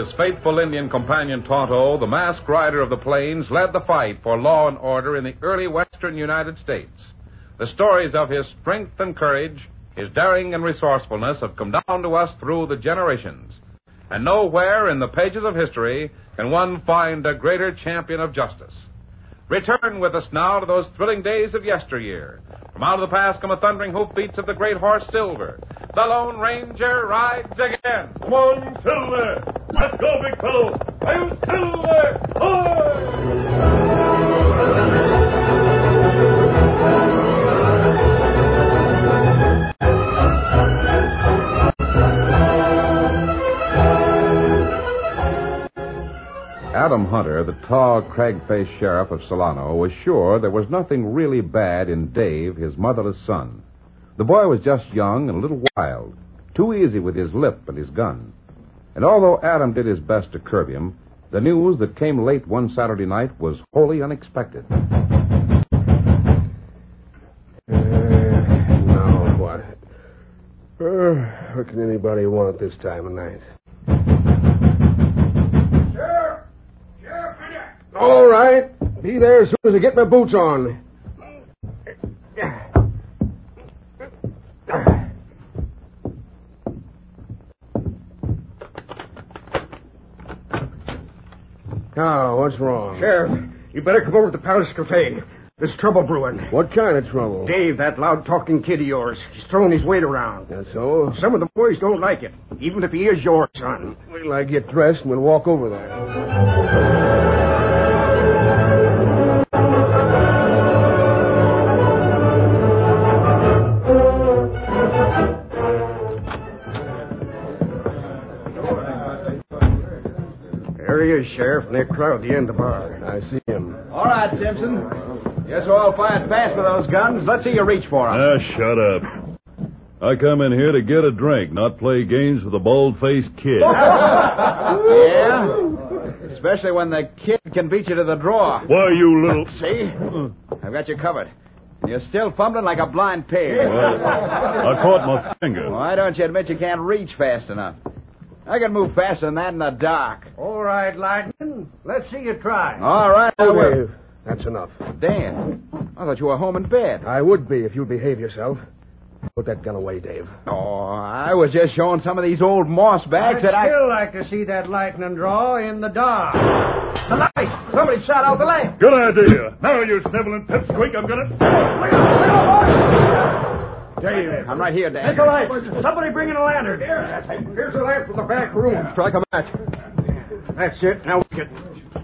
his faithful Indian companion Tonto, the masked rider of the plains, led the fight for law and order in the early western United States. The stories of his strength and courage, his daring and resourcefulness have come down to us through the generations. And nowhere in the pages of history can one find a greater champion of justice. Return with us now to those thrilling days of yesteryear. From out of the past come the thundering hoofbeats of the great horse Silver. The Lone Ranger rides again. Come on, Silver! Let's go, big fellow! I'm Silver! Adam Hunter, the tall, crag-faced sheriff of Solano, was sure there was nothing really bad in Dave, his motherless son. The boy was just young and a little wild, too easy with his lip and his gun. And although Adam did his best to curb him, the news that came late one Saturday night was wholly unexpected. Now what? What can anybody want this time of night? All right. Be there as soon as I get my boots on. Now, what's wrong? Sheriff, you better come over to the Palace Cafe. There's trouble brewing. What kind of trouble? Dave, that loud-talking kid of yours. He's throwing his weight around. That's so? Some of the boys don't like it, even if he is your son. Wait till I get dressed and we'll walk over there. There he is, Sheriff, and that crowd at the end of the bar. I see him. All right, Simpson. Guess we're all fired fast with those guns. Let's see you reach for them. Shut up. I come in here to get a drink, not play games with a bald-faced kid. Yeah? Especially when the kid can beat you to the draw. Why, you little... See? I've got you covered. And you're still fumbling like a blind pig. Well, I caught my finger. Why don't you admit you can't reach fast enough? I can move faster than that in the dark. All right, Lightning. Let's see you try. All right, I will. Dave, that's enough. Dan, I thought you were home in bed. I would be if you'd behave yourself. Put that gun away, Dave. Oh, I was just showing some of these old moss bags that I'd still like to see that lightning draw in the dark. The light! Somebody shot out the lamp. Good idea. Now, you sniveling pipsqueak, I'm gonna... Dave, I'm right here, Dan. Take a light. Somebody bring in a lantern. Here's a lamp from the back room. Strike a match. That's it. Now look at...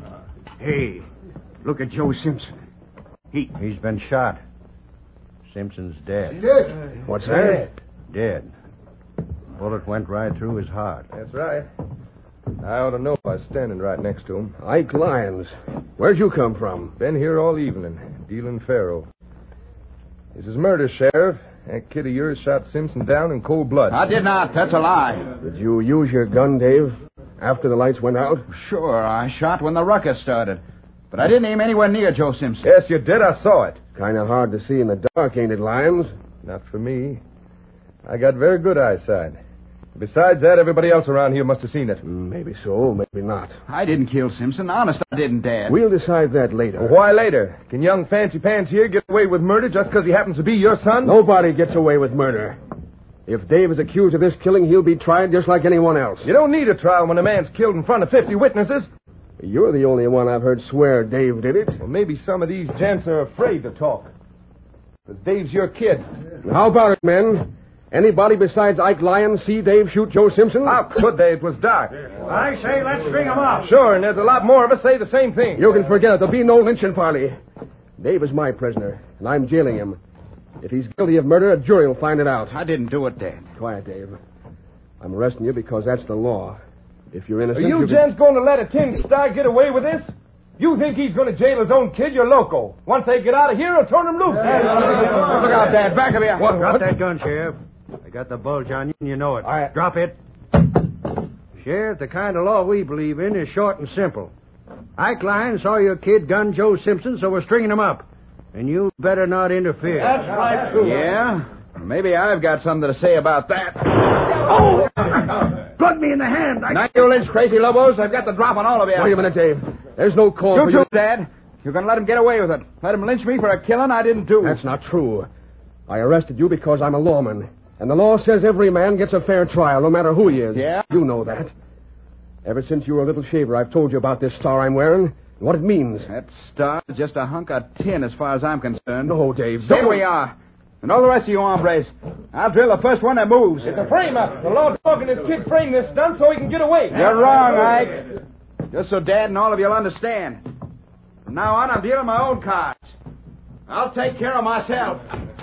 Hey, look at Joe Simpson. He's been shot. Simpson's dead. What's that? Dead. Bullet went right through his heart. That's right. I ought to know. I was standing right next to him. Ike Lyons. Where'd you come from? Been here all evening, dealing faro. This is murder, Sheriff. That kid of yours shot Simpson down in cold blood. I did not. That's a lie. Did you use your gun, Dave, after the lights went out? Sure, I shot when the ruckus started. But I didn't aim anywhere near Joe Simpson. Yes, you did. I saw it. Kind of hard to see in the dark, ain't it, Lyons? Not for me. I got very good eyesight. Besides that, everybody else around here must have seen it. Maybe so, maybe not. I didn't kill Simpson. Honest, I didn't, Dad. We'll decide that later. Well, why later? Can young Fancy Pants here get away with murder just because he happens to be your son? Nobody gets away with murder. If Dave is accused of this killing, he'll be tried just like anyone else. You don't need a trial when a man's killed in front of 50 witnesses. You're the only one I've heard swear Dave did it. Well, maybe some of these gents are afraid to talk. Because Dave's your kid. How about it, men? Anybody besides Ike Lyons see Dave shoot Joe Simpson? How could they? It was dark. I say let's string him up. Sure, and there's a lot more of us say the same thing. You can forget it. There'll be no lynching party. Dave is my prisoner, and I'm jailing him. If he's guilty of murder, a jury will find it out. I didn't do it, Dad. Quiet, Dave. I'm arresting you because that's the law. If you're innocent... Are you gents going to let a tin star get away with this? You think he's going to jail his own kid? You're loco. Once they get out of here, he'll turn him loose. Look out, Dad. Back of you. Drop that gun, Sheriff. I got the bulge on you, and you know it. All right. Drop it. Sheriff, the kind of law we believe in is short and simple. Ike Lyons saw your kid gun Joe Simpson, so we're stringing him up. And you better not interfere. That's right, too. Yeah? Maybe I've got something to say about that. Oh! Got me in the hand. Now, you lynch crazy lobos. I've got the drop on all of you. Wait a minute, Dave. There's no call for You you. too, Dad. You're going to let him get away with it. Let him lynch me for a killing I didn't do. That's not true. I arrested you because I'm a lawman. And the law says every man gets a fair trial, no matter who he is. Yeah? You know that. Ever since you were a little shaver, I've told you about this star I'm wearing and what it means. That star is just a hunk of tin as far as I'm concerned. No, Dave. Stay don't. where you are. And all the rest of you hombres. I'll drill the first one that moves. It's a frame-up. The law dog and his kid framed this stunt so he can get away. You're wrong, Ike. Just so Dad and all of you'll understand. From now on, I'm dealing my own cards. I'll take care of myself.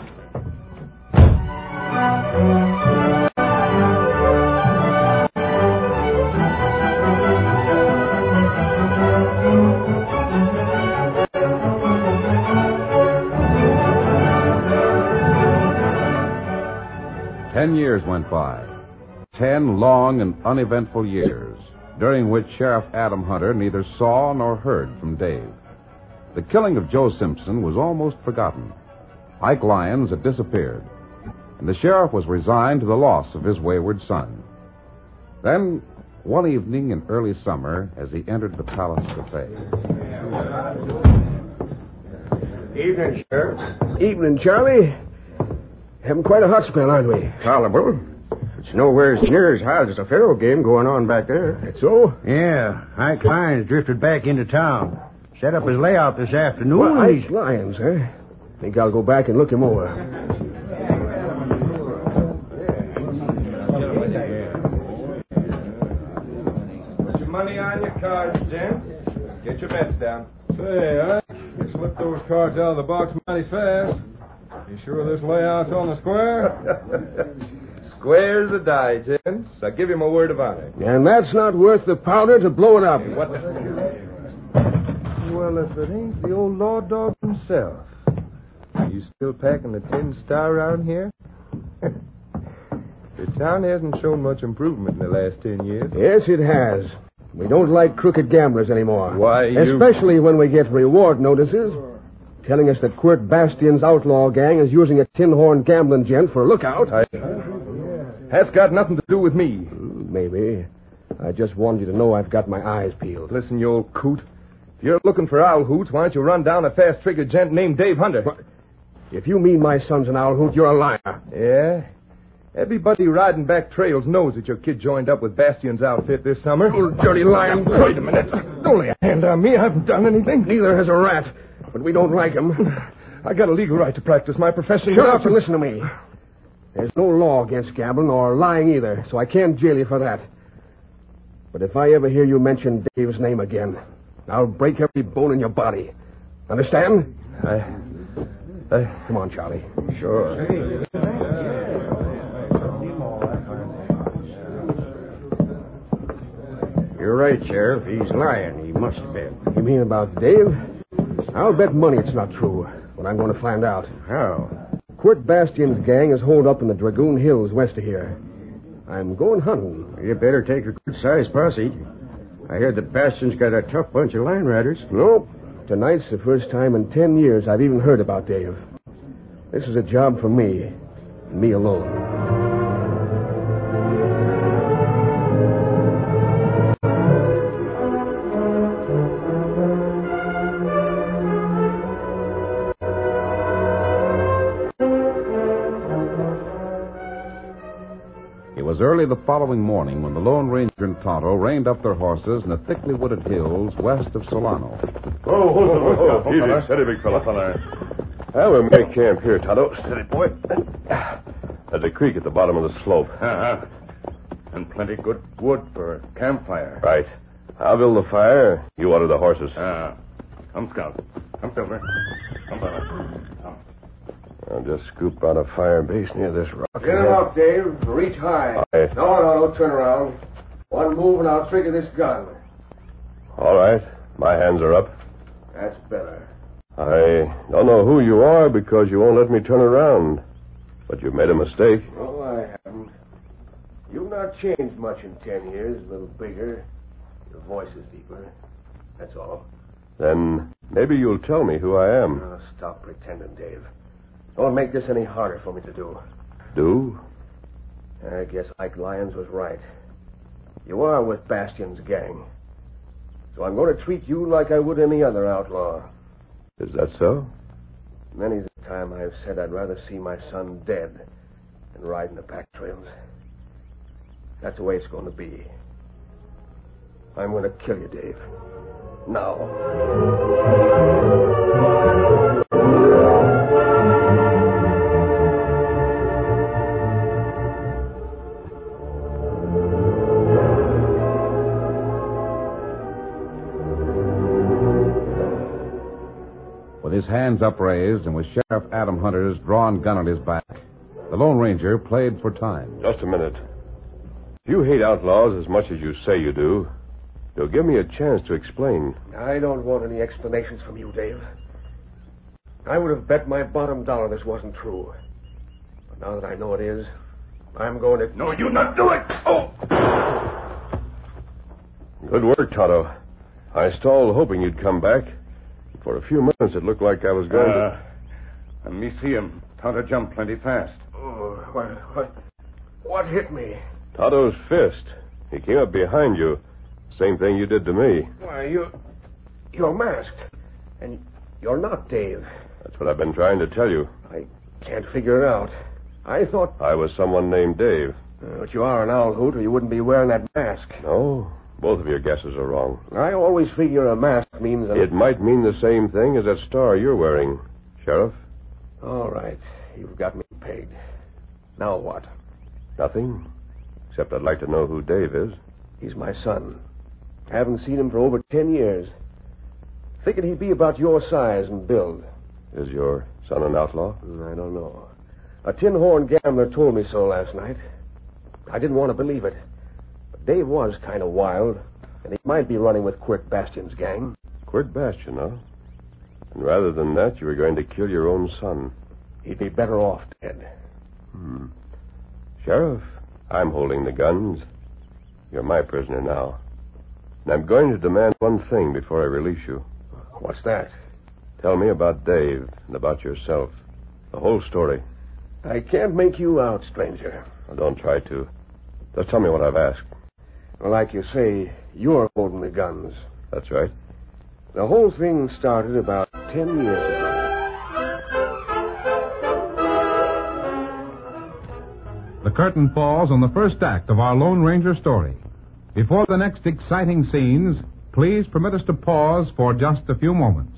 Ten years went by. 10 long and uneventful years, during which Sheriff Adam Hunter neither saw nor heard from Dave. The killing of Joe Simpson was almost forgotten. Ike Lyons had disappeared, and the sheriff was resigned to the loss of his wayward son. Then, one evening in early summer, as he entered the Palace Cafe. Evening, Sheriff. Evening, Charlie. Having quite a hot spell, aren't we? Tolerable. It's nowhere near as hot as the Faro game going on back there. That's so? Yeah. Ike Lyons drifted back into town. Set up his layout this afternoon. Well, and Ike Lyons, huh? Think I'll go back and look him over. Put your money on your cards, gents. Get your bets down. Say, you slipped those cards out of the box mighty fast. You sure this layout's on the square? Square's a die, gents. I give you my word of honor. And that's not worth the powder to blow it up. What the... Well, if it ain't the old law dog himself. You still packing the tin star around here? The town hasn't shown much improvement in the last 10 years. Yes, it has. We don't like crooked gamblers anymore. Why, Especially when we get reward notices telling us that Quirt Bastion's outlaw gang is using a tin-horn gambling gent for a lookout. That's got nothing to do with me. Maybe. I just wanted you to know I've got my eyes peeled. Listen, you old coot. If you're looking for owl hoots, why don't you run down a fast-trigger gent named Dave Hunter? What? If you mean my son's an owl hoot, you're a liar. Yeah? Everybody riding back trails knows that your kid joined up with Bastion's outfit this summer. You dirty lion. Wait a minute. Don't lay a hand on me. I haven't done anything. Neither has a rat, but we don't like him. I got a legal right to practice my profession. Shut up and listen to me. There's no law against gambling or lying either, so I can't jail you for that. But if I ever hear you mention Dave's name again, I'll break every bone in your body. Understand? Come on, Charlie. Sure. You're right, Sheriff. He's lying. He must have been. You mean about Dave? I'll bet money it's not true, but I'm going to find out. How? Quirt Bastion's gang is holed up in the Dragoon Hills west of here. I'm going hunting. You better take a good-sized posse. I heard that Bastion's got a tough bunch of line riders. Nope. Tonight's the first time in 10 years I've even heard about Dave. This is a job for me, and me alone. It was early the following morning when the Lone Ranger and Tonto reined up their horses in the thickly wooded hills west of Solano. Easy, steady, big fella. I will make camp here, Tonto. Steady, boy. There's a creek at the bottom of the slope. Uh-huh. And plenty good wood for a campfire. Right. I'll build the fire. You order the horses. Come, Scout. Come, Silver. Come, brother. Come. I'll just scoop out a fire base near this rock. Get him out, Dave. Reach high. Aye. No, turn around. One move and I'll trigger this gun. All right. My hands are up. That's better. I don't know who you are because you won't let me turn around. But you made a mistake. Oh, I haven't. You've not changed much in 10 years. A little bigger. Your voice is deeper. That's all. Then maybe you'll tell me who I am. Oh, stop pretending, Dave. Don't make this any harder for me to do. Do? I guess Ike Lyons was right. You are with Bastion's gang. So I'm going to treat you like I would any other outlaw. Is that so? Many's the time I've said I'd rather see my son dead than riding the pack trails. That's the way it's going to be. I'm going to kill you, Dave. Now. With his hands upraised and with Sheriff Adam Hunter's drawn gun at his back, the Lone Ranger played for time. Just a minute. If you hate outlaws as much as you say you do, you'll give me a chance to explain. I don't want any explanations from you, Dave. I would have bet my bottom dollar this wasn't true. But now that I know it is, I'm going to... No, you not do it! Oh! Good work, Tonto. I stalled hoping you'd come back. For a few minutes, it looked like I was going to... Let me see him. Tonto jumped plenty fast. Oh, what hit me? Tonto's fist. He came up behind you. Same thing you did to me. Why, you're masked. And you're not Dave. That's what I've been trying to tell you. I can't figure it out. I thought... I was someone named Dave. But you are an owl hoot, or you wouldn't be wearing that mask. No, both of your guesses are wrong. I always figure a mask means... It might mean the same thing as that star you're wearing, Sheriff. All right. You've got me pegged. Now what? Nothing. Except I'd like to know who Dave is. He's my son. I haven't seen him for over 10 years. Figured he'd be about your size and build. Is your son an outlaw? I don't know. A tin horn gambler told me so last night. I didn't want to believe it. But Dave was kind of wild, and he might be running with Quirt Bastion's gang. Quirt Bastion, huh? And rather than that, you were going to kill your own son. He'd be better off dead. Sheriff, I'm holding the guns. You're my prisoner now. And I'm going to demand one thing before I release you. What's that? Tell me about Dave and about yourself. The whole story. I can't make you out, stranger. Well, don't try to. Just tell me what I've asked. Well, like you say, you're holding the guns. That's right. The whole thing started about 10 years ago. The curtain falls on the first act of our Lone Ranger story. Before the next exciting scenes, please permit us to pause for just a few moments.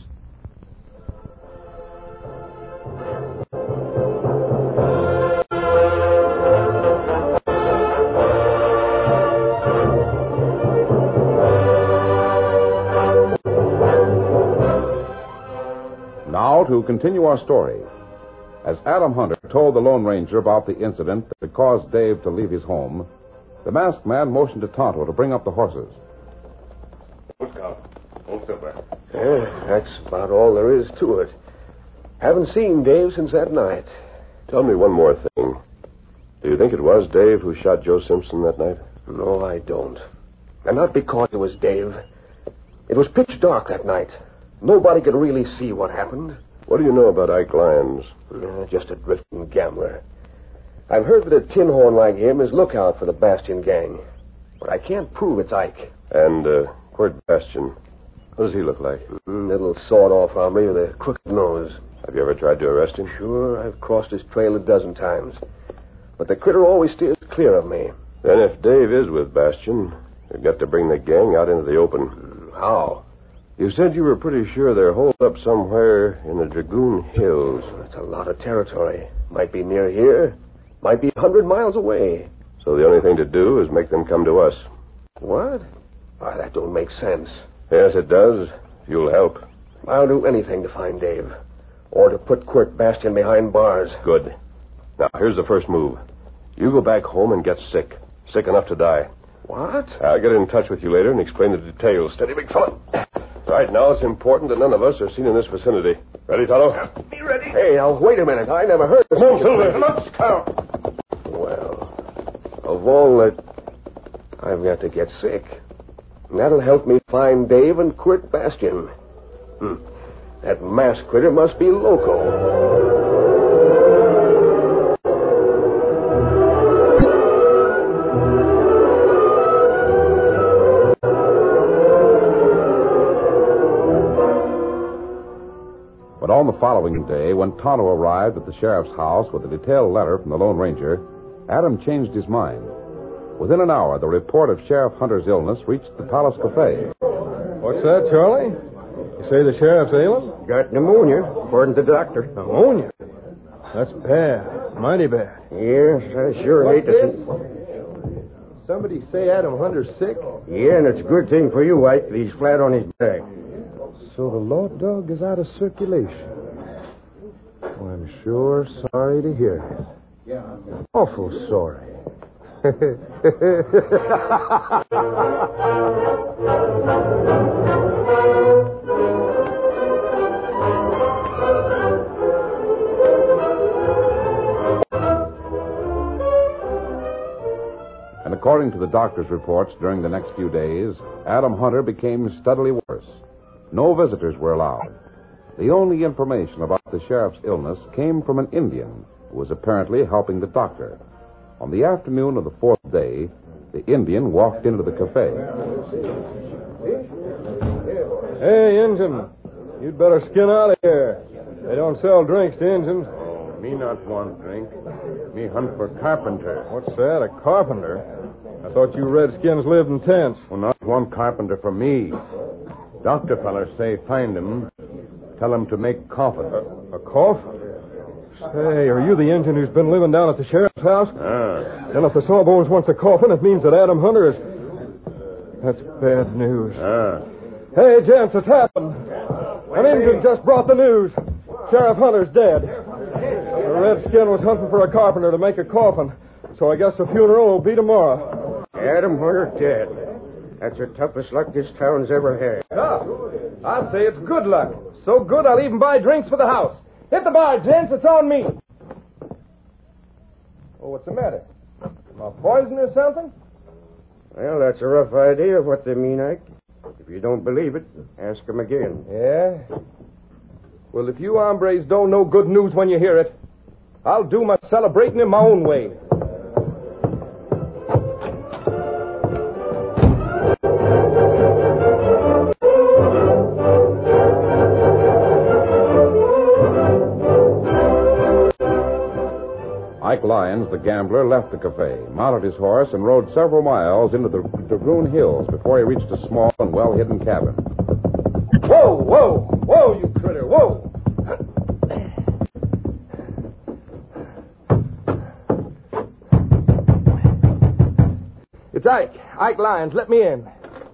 Now to continue our story. As Adam Hunter told the Lone Ranger about the incident that had caused Dave to leave his home, the masked man motioned to Tonto to bring up the horses. Old Scout. Old Silver. Yeah, that's about all there is to it. Haven't seen Dave since that night. Tell me one more thing. Do you think it was Dave who shot Joe Simpson that night? No, I don't. And not because it was Dave. It was pitch dark that night. Nobody could really see what happened. What do you know about Ike Lyons? Just a drifting gambler. I've heard that a tin horn like him is lookout for the Bastion gang. But I can't prove it's Ike. And, Quirt Bastion. What does he look like? Little sawed-off hombre with a crooked nose. Have you ever tried to arrest him? Sure, I've crossed his trail a dozen times. But the critter always steers clear of me. Then if Dave is with Bastion, you've got to bring the gang out into the open. How? You said you were pretty sure they're holed up somewhere in the Dragoon Hills. That's a lot of territory. Might be near here. Might be 100 miles away. So the only thing to do is make them come to us. What? Why, that don't make sense. Yes, it does. You'll help. I'll do anything to find Dave. Or to put Quirt Bastion behind bars. Good. Now, here's the first move. You go back home and get sick. Sick enough to die. What? I'll get in touch with you later and explain the details. Steady, big fella. Right now, it's important that none of us are seen in this vicinity. Ready, Tonto? Be ready. Hey, now, wait a minute. I never heard of Come on, Silver. Let's count. Well, of all that, I've got to get sick. And that'll help me find Dave and Quirt Bastion. That masked critter must be loco. second day, when Tonto arrived at the sheriff's house with a detailed letter from the Lone Ranger, Adam changed his mind. Within an hour, the report of Sheriff Hunter's illness reached the Palace Cafe. What's that, Charlie? You say the sheriff's ailing? Got pneumonia, according to the doctor. Pneumonia? That's bad. Mighty bad. Yes, I sure hate to see. Somebody say Adam Hunter's sick? Yeah, and it's a good thing for you, White, that he's flat on his back. So the Law Dog is out of circulation. Well, I'm sure sorry to hear it. Awful sorry. And according to the doctor's reports during the next few days, Adam Hunter became steadily worse. No visitors were allowed. The only information about the sheriff's illness came from an Indian who was apparently helping the doctor. On the afternoon of the fourth day, the Indian walked into the cafe. Hey, Injun, you'd better skin out of here. They don't sell drinks to Injuns. Oh, me not want drink. Me hunt for carpenter. What's that, a carpenter? I thought you redskins lived in tents. Well, not one carpenter for me. Doctor feller say find him. Tell him to make coffin. A coffin? Say, are you the Injun who's been living down at the sheriff's house? Then if the Sawbones wants a coffin, it means that Adam Hunter is... That's bad news. Hey, gents, it's happened. An Injun just brought the news. Sheriff Hunter's dead. The redskin was hunting for a carpenter to make a coffin, so I guess the funeral will be tomorrow. Adam Hunter dead. That's the toughest luck this town's ever had. I say it's good luck. So good I'll even buy drinks for the house. Hit the bar, gents. It's on me. Oh, what's the matter? Am I poisoned or something? Well, that's a rough idea of what they mean, Ike. If you don't believe it, ask them again. Yeah? Well, if you hombres don't know good news when you hear it, I'll do my celebrating in my own way. Ike Lyons, the gambler, left the cafe, mounted his horse, and rode several miles into the Dragoon Hills before he reached a small and well-hidden cabin. Whoa, whoa, whoa, you critter, whoa! It's Ike Lyons. Let me in.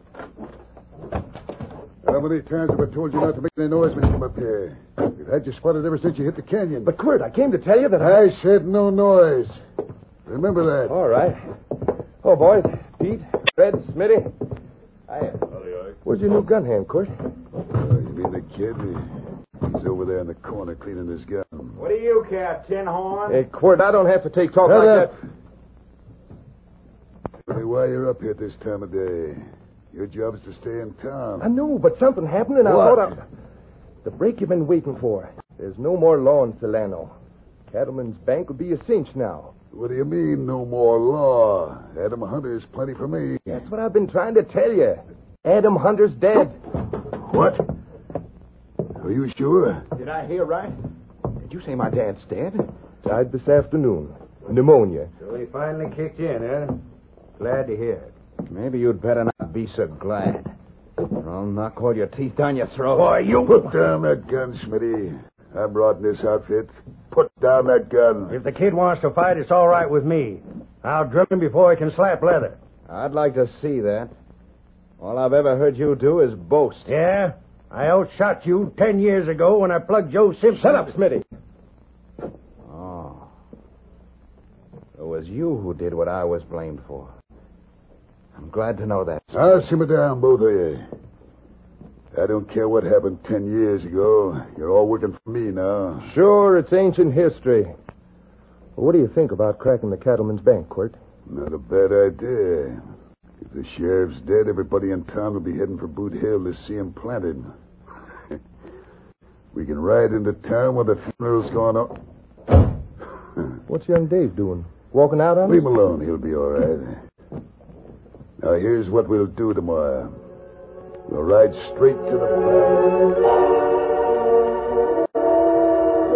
How many times have I told you not to make any noise when you come up here? We've had you spotted ever since you hit the canyon. But, Quirt, I came to tell you that I said no noise. Remember that. All right. Oh, boys. Pete, Fred, Smitty. Where's your new gun hand, Quirt? You mean the kid? He's over there in the corner cleaning his gun. What do you care, Tin Horn? Hey, Quirt, I don't have to take talk like that. Tell me why you're up here at this time of day. Your job is to stay in town. I know, but something happened, and I thought the break you've been waiting for. There's no more law in Solano. Cattleman's Bank will be a cinch now. What do you mean, no more law? Adam Hunter's plenty for me. That's what I've been trying to tell you. Adam Hunter's dead. What? Are you sure? Did I hear right? Did you say my dad's dead? Died this afternoon. Pneumonia. So he finally kicked in, huh? Glad to hear it. Maybe you'd better not be so glad. Or I'll knock all your teeth down your throat. Why, you... Put down that gun, Smitty. I'm rotting this outfit. Put down that gun. If the kid wants to fight, it's all right with me. I'll drill him before he can slap leather. I'd like to see that. All I've ever heard you do is boast. Yeah? I outshot you 10 years ago when I plugged Joe Simpson. Shut up, Smitty. Oh. It was you who did what I was blamed for. I'm glad to know that. I'll simmer down, both of you. I don't care what happened 10 years ago. You're all working for me now. Sure, it's ancient history. Well, what do you think about cracking the Cattleman's Bank, Quirt? Not a bad idea. If the sheriff's dead, everybody in town will be heading for Boot Hill to see him planted. We can ride into town while the funeral's going on. What's young Dave doing? Walking out on us? Leave him alone. He'll be all right. Now, here's what we'll do tomorrow. We'll ride straight to the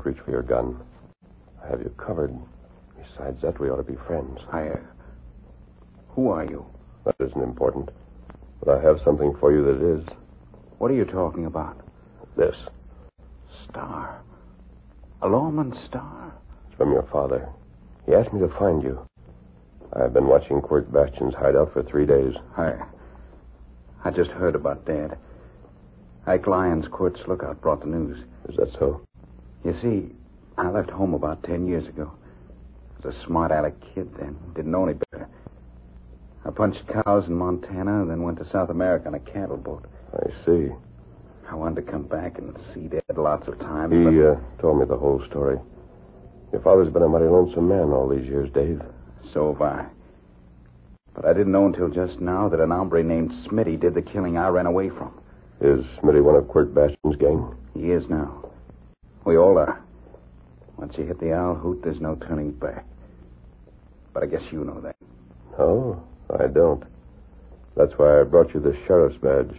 reach for your gun. I have you covered. Besides that, we ought to be friends. Who are you? That isn't important. But I have something for you that is. What are you talking about? This. Star. A lawman's star? It's from your father. He asked me to find you. I've been watching Quirt Bastion's hideout for 3 days. I just heard about Dad. Ike Lyons, Quirt's lookout, brought the news. Is that so? You see, I left home about 10 years ago. I was a smart aleck kid then. Didn't know any better. I punched cows in Montana and then went to South America on a cattle boat. I see. I wanted to come back and see Dad lots of times. He told me the whole story. Your father's been a mighty lonesome man all these years, Dave. So have I. But I didn't know until just now that an hombre named Smitty did the killing I ran away from. Is Smitty one of Quirt Bastion's gang? He is now. We all are. Once you hit the owl hoot, there's no turning back. But I guess you know that. No, I don't. That's why I brought you the sheriff's badge.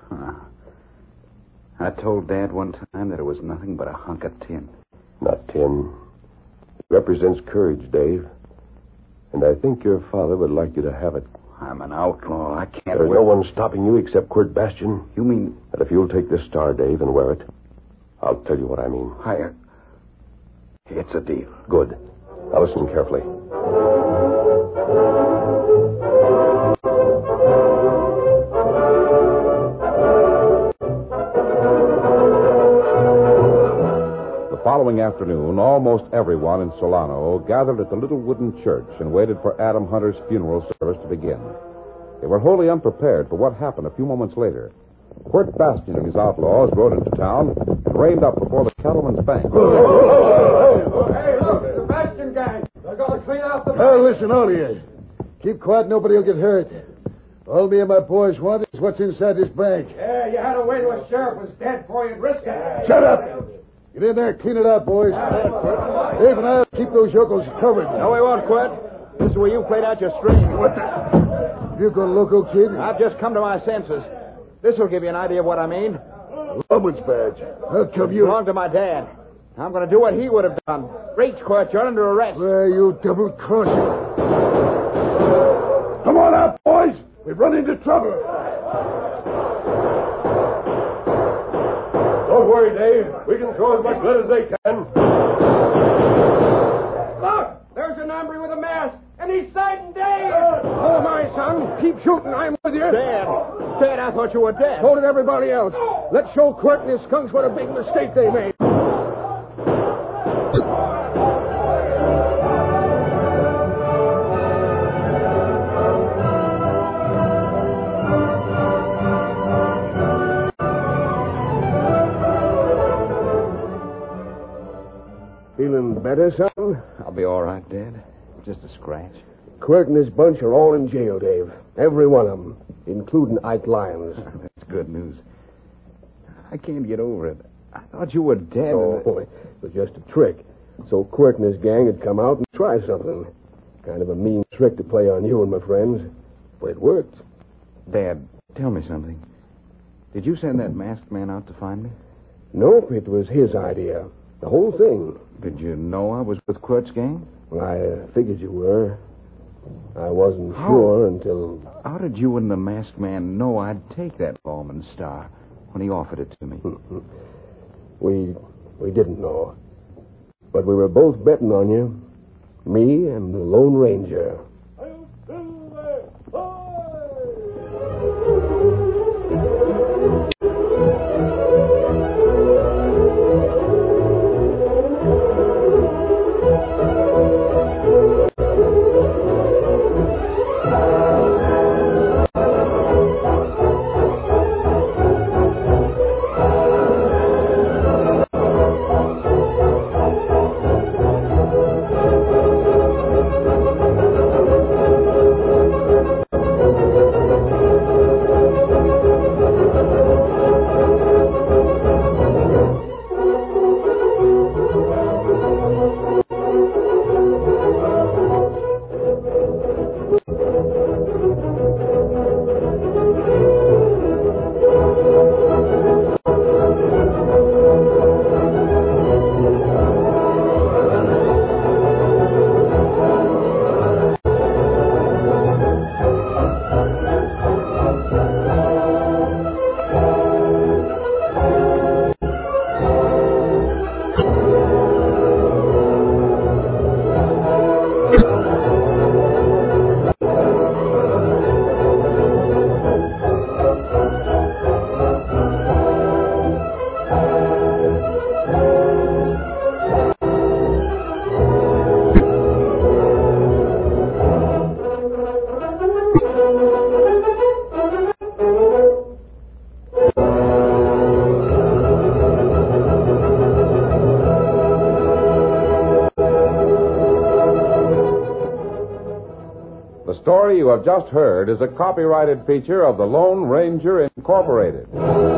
I told Dad one time that it was nothing but a hunk of tin. Not tin. It represents courage, Dave. And I think your father would like you to have it. I'm an outlaw. I can't... There's no one stopping you except Quirt Bastion. You mean... That if you'll take this star, Dave, and wear it, I'll tell you what I mean. It's a deal. Good. Now listen carefully. The following afternoon, almost everyone in Solano gathered at the little wooden church and waited for Adam Hunter's funeral service to begin. They were wholly unprepared for what happened a few moments later. Quirt Bastion and his outlaws rode into town and reined up before the Cattleman's Bank. Hey, look, it's the Bastion gang. They're going to clean out the bank. Listen, all of you. Keep quiet, nobody will get hurt. All me and my boys want is what's inside this bank. Yeah, you had to wait till the sheriff was dead before you'd risk it. Shut up! Get in there, clean it out, boys. Dave and I'll keep those yokels covered. No, we won't, Quirt. This is where you played out your string. What the... You go loco, kid? I've just come to my senses. This will give you an idea of what I mean. Lawman's badge. How come you... Belonged to my dad. I'm going to do what he would have done. Reach, Quirt. You're under arrest. Well, you double-crosser. Come on out, boys. We've run into trouble. Don't worry, Dave. We can throw as much blood as they can. Look, there's an hombre with a mask, and he's sighting Dave. Oh, my son. Keep shooting. I'm with you. Dad, I thought you were dead. So did everybody else. Let's show Quirt and his skunks what a big mistake they made. Feeling better, son? I'll be all right, Dad. Just a scratch. Quirt and his bunch are all in jail, Dave. Every one of them, including Ike Lyons. That's good news. I can't get over it. I thought you were dead. Oh, boy. It was just a trick. So Quirt and his gang had come out and tried something. Kind of a mean trick to play on you and my friends. But it worked. Dad, tell me something. Did you send that masked man out to find me? Nope, it was his idea. The whole thing. Did you know I was with Quirt's gang? Well, I figured you were. I wasn't sure until... How did you and the masked man know I'd take that lawman's star when he offered it to me? We didn't know. But we were both betting on you. Me and the Lone Ranger. The story you have just heard is a copyrighted feature of the Lone Ranger Incorporated.